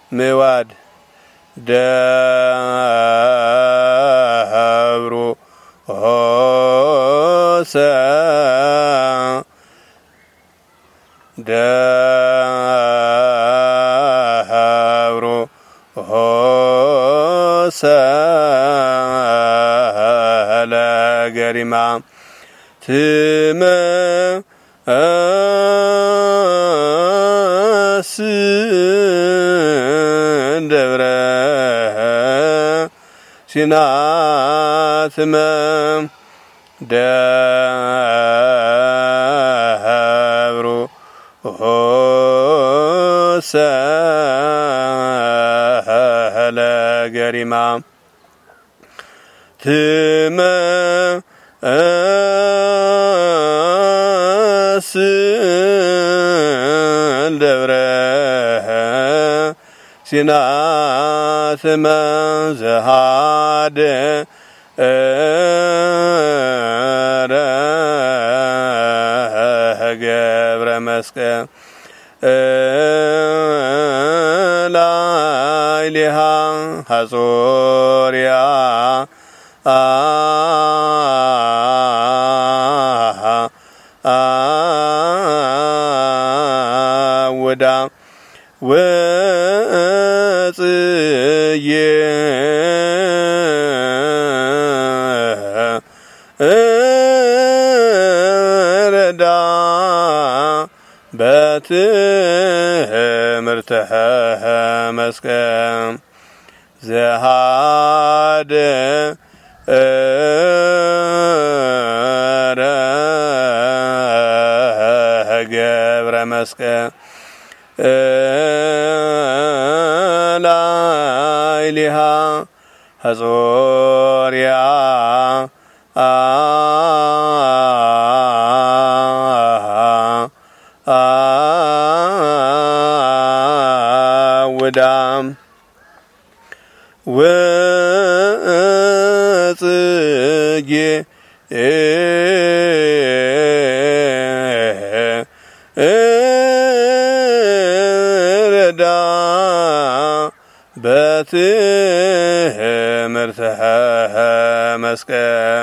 ምዋድ ደብሩ ሆሰ ደብሩ ሆሰ ለገሪማ ደብረ ሲና ደብሩ ሆሰ ለገሪማ ደብረ ሲና ዘሃደ ገብረ መስቀል ላይሊሃ ሐጾርያ ወዳ ወጽየ ረዳ በትምህርተ መስቀል ዘሃደ ገብረ መስቀል ላይሊሃ ሐጾርያ ወዳም ወጽጌ ረዳ በትምህርተ መስቀል